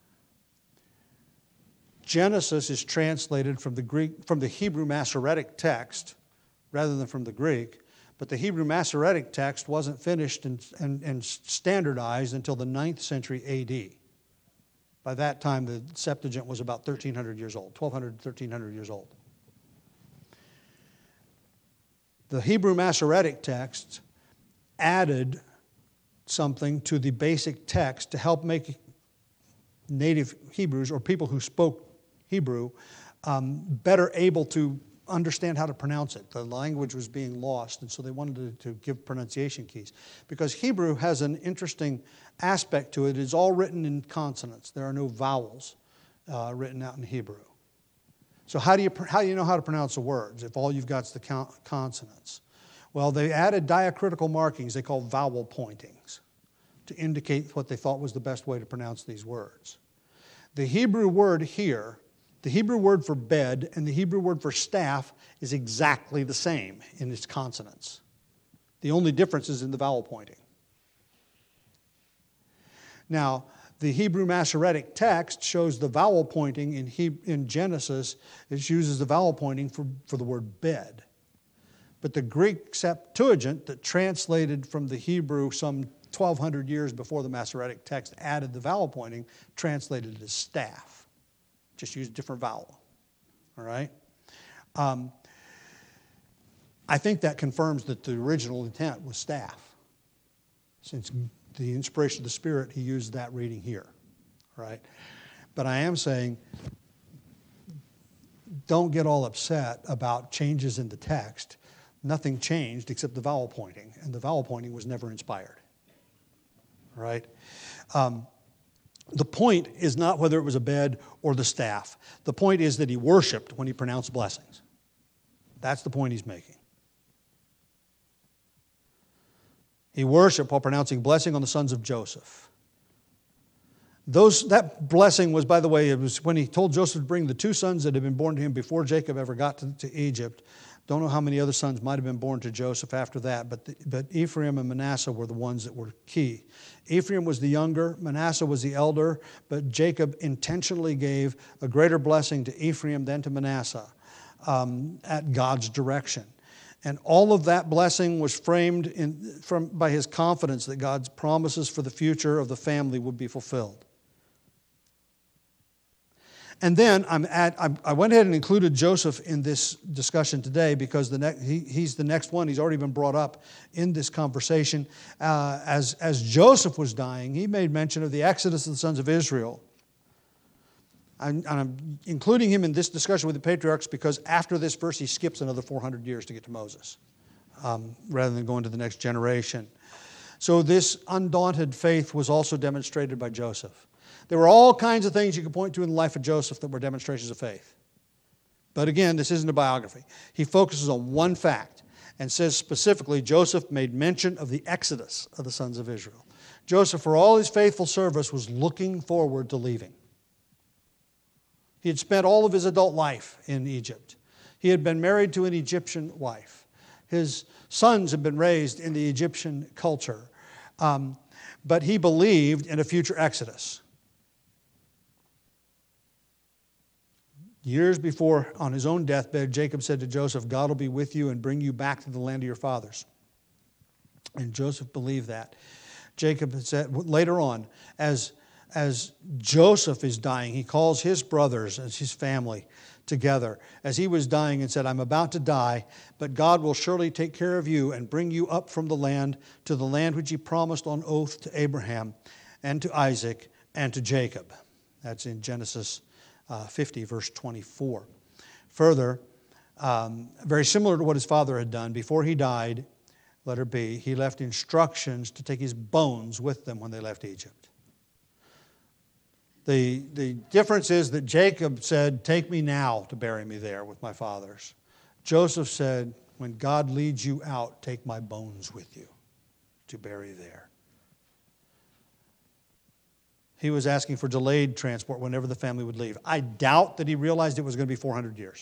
Genesis is translated from the Greek, from the Hebrew Masoretic text rather than from the Greek, but the Hebrew Masoretic text wasn't finished and, and, and standardized until the ninth century A D. By that time, the Septuagint was about thirteen hundred years old, twelve hundred, thirteen hundred years old. The Hebrew Masoretic text added something to the basic text to help make native Hebrews or people who spoke Hebrew um, better able to understand how to pronounce it. The language was being lost, and so they wanted to, to give pronunciation keys. Because Hebrew has an interesting aspect to it. It's all written in consonants. There are no vowels uh, written out in Hebrew. So how do you how do you know how to pronounce the words if all you've got is the con- consonants? Well, they added diacritical markings they call vowel pointings to indicate what they thought was the best way to pronounce these words. The Hebrew word here, the Hebrew word for bed and the Hebrew word for staff is exactly the same in its consonants. The only difference is in the vowel pointing. Now, the Hebrew Masoretic text shows the vowel pointing in, he, in Genesis. It uses the vowel pointing for, for the word bed. But the Greek Septuagint that translated from the Hebrew some twelve hundred years before the Masoretic text added the vowel pointing, translated it as staff. Just used a different vowel. All right? Um, I think that confirms that the original intent was staff. Since the inspiration of the Spirit, he used that reading here, right? But I am saying, don't get all upset about changes in the text. Nothing changed except the vowel pointing, and the vowel pointing was never inspired, right? Um, the point is not whether it was a bed or the staff. The point is that he worshiped when he pronounced blessings. That's the point he's making. He worshiped while pronouncing blessing on the sons of Joseph. Those, that blessing was, by the way, it was when he told Joseph to bring the two sons that had been born to him before Jacob ever got to, to Egypt. Don't know how many other sons might have been born to Joseph after that, but, the, but Ephraim and Manasseh were the ones that were key. Ephraim was the younger, Manasseh was the elder, but Jacob intentionally gave a greater blessing to Ephraim than to Manasseh um, at God's direction. And all of that blessing was framed in, from, by his confidence that God's promises for the future of the family would be fulfilled. And then I'm at, I'm, I went ahead and included Joseph in this discussion today because the ne- he, he's the next one. He's already been brought up in this conversation. Uh, as, as Joseph was dying, he made mention of the exodus of the sons of Israel. I'm, and I'm including him in this discussion with the patriarchs because after this verse, he skips another four hundred years to get to Moses, um, rather than going to the next generation. So this undaunted faith was also demonstrated by Joseph. There were all kinds of things you could point to in the life of Joseph that were demonstrations of faith. But again, this isn't a biography. He focuses on one fact and says specifically, Joseph made mention of the exodus of the sons of Israel. Joseph, for all his faithful service, was looking forward to leaving. He had spent all of his adult life in Egypt. He had been married to an Egyptian wife. His sons had been raised in the Egyptian culture. Um, but he believed in a future exodus. Years before, on his own deathbed, Jacob said to Joseph, God will be with you and bring you back to the land of your fathers. And Joseph believed that. Jacob had said, later on, as As Joseph is dying, he calls his brothers and his family together as he was dying and said, I'm about to die, but God will surely take care of you and bring you up from the land to the land which he promised on oath to Abraham and to Isaac and to Jacob. That's in Genesis uh, fifty, verse twenty-four. Further, um, very similar to what his father had done, before he died, letter B, he left instructions to take his bones with them when they left Egypt. The, the difference is that Jacob said, take me now to bury me there with my fathers. Joseph said, when God leads you out, take my bones with you to bury there. He was asking for delayed transport whenever the family would leave. I doubt that he realized it was going to be four hundred years.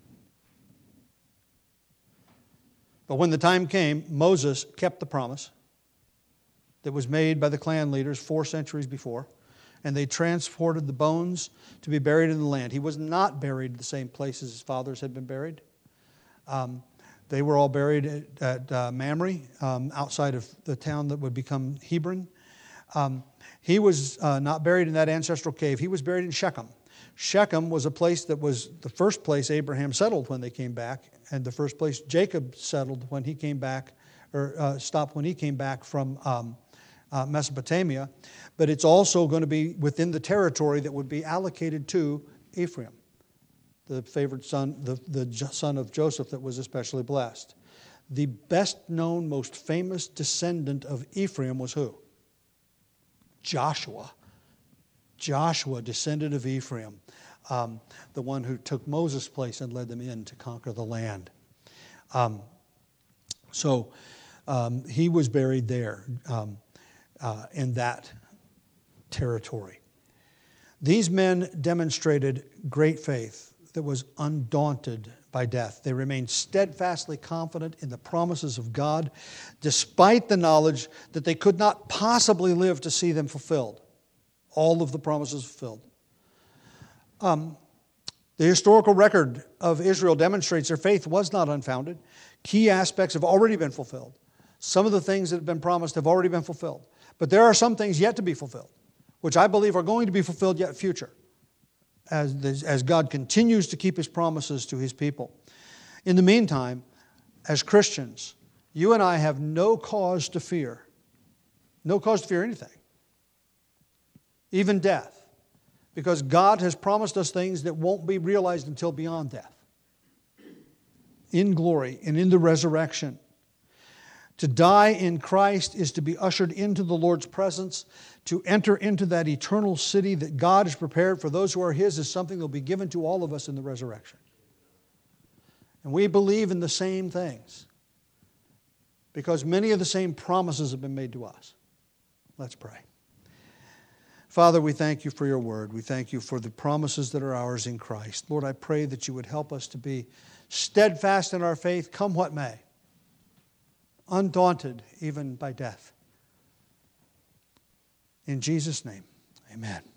But when the time came, Moses kept the promise that was made by the clan leaders four centuries before, and they transported the bones to be buried in the land. He was not buried the same place as his fathers had been buried. Um, they were all buried at, at uh, Mamre, um, outside of the town that would become Hebron. Um, he was uh, not buried in that ancestral cave. He was buried in Shechem. Shechem was a place that was the first place Abraham settled when they came back, and the first place Jacob settled when he came back, or uh, stopped when he came back from um, uh, Mesopotamia. But it's also going to be within the territory that would be allocated to Ephraim, the favored son, the, the son of Joseph that was especially blessed. The best known, most famous descendant of Ephraim was who? Joshua. Joshua, descendant of Ephraim, um, the one who took Moses' place and led them in to conquer the land. Um, so um, he was buried there um, uh, in that territory. These men demonstrated great faith that was undaunted by death. They remained steadfastly confident in the promises of God, despite the knowledge that they could not possibly live to see them fulfilled. All of the promises fulfilled. Um, the historical record of Israel demonstrates their faith was not unfounded. Key aspects have already been fulfilled. Some of the things that have been promised have already been fulfilled. But there are some things yet to be fulfilled, which I believe are going to be fulfilled yet future, as, as God continues to keep His promises to His people. In the meantime, as Christians, you and I have no cause to fear. No cause to fear anything. Even death. Because God has promised us things that won't be realized until beyond death. In glory and in the resurrection. To die in Christ is to be ushered into the Lord's presence. To enter into that eternal city that God has prepared for those who are His is something that will be given to all of us in the resurrection. And we believe in the same things. Because many of the same promises have been made to us. Let's pray. Father, we thank You for Your word. We thank You for the promises that are ours in Christ. Lord, I pray that You would help us to be steadfast in our faith, come what may. Undaunted even by death. In Jesus' name, amen.